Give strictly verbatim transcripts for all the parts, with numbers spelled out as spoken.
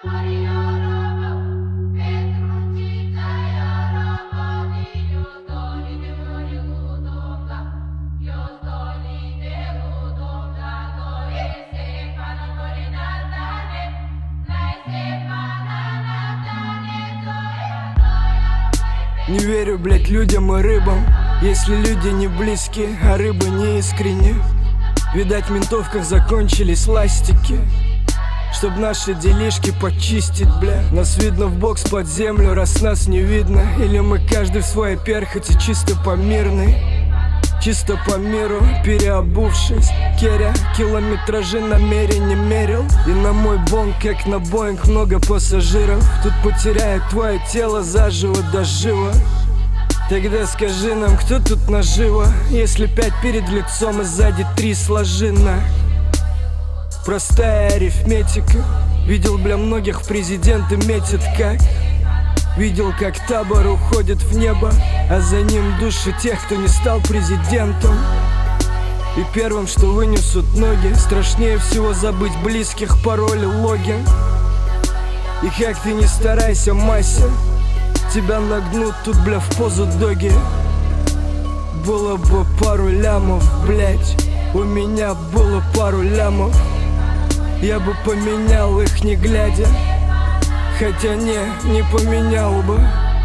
Не верю, блять, людям и рыбам, если люди не близкие, а рыбы не искренне. Видать, в ментовках закончились ластики, чтоб наши делишки почистить, бля. Нас видно в бокс под землю, раз нас не видно. Или мы каждый в своей перхоти, чисто по мирной, чисто по миру, переобувшись. Керя километражи намеренно мерил. И на мой бонг, как на Боинг, много пассажиров. Тут потеряет твое тело заживо до жива. Тогда скажи нам, кто тут наживо, если пять перед лицом и сзади три сложи на. Простая арифметика. Видел, бля, многих в президенты метят как. Видел, как табор уходит в небо, а за ним души тех, кто не стал президентом. И первым, что вынесут ноги, страшнее всего забыть близких, пароли, логин. И как ты не старайся, Мася, тебя нагнут тут, бля, в позу доги. Было бы пару лямов, блять, у меня было пару лямов. Я бы поменял их, не глядя, хотя не, не поменял бы.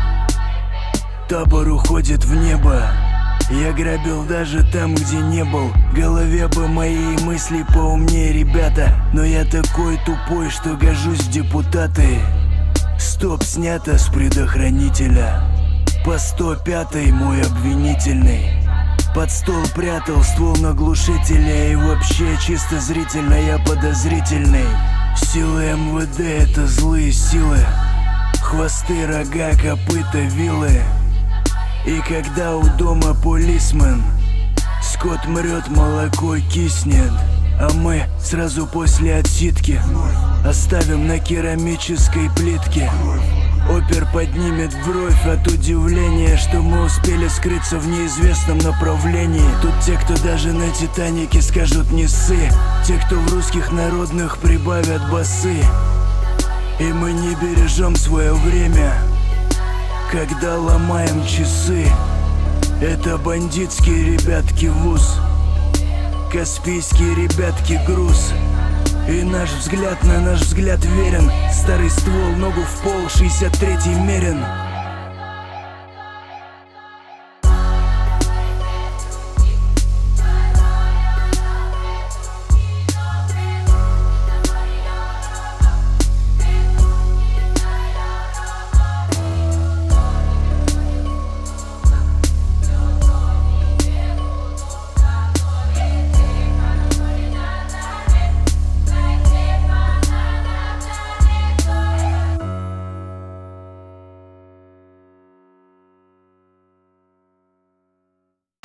Табор уходит в небо. Я грабил даже там, где не был. В голове бы мои мысли поумнее, ребята. Но я такой тупой, что гожусь в депутаты. Стоп снято с предохранителя. По сто пятый мой обвинительный. Под стол прятал ствол на глушителя. И вообще чисто зрительно я подозрительный. Силы эм вэ дэ — это злые силы. Хвосты, рога, копыта, вилы. И когда у дома полисмен, скот мрет, молоко киснет, а мы сразу после отсидки оставим на керамической плитке. Опер поднимет бровь от удивления, что мы успели скрыться в неизвестном направлении. Тут те, кто даже на Титанике скажут не ссы, те, кто в русских народных прибавят басы. И мы не бережем свое время, когда ломаем часы. Это бандитские ребятки вуз, каспийские ребятки груз. И наш взгляд на наш взгляд верен. Старый ствол, ногу в пол, шестьдесят третий мерен.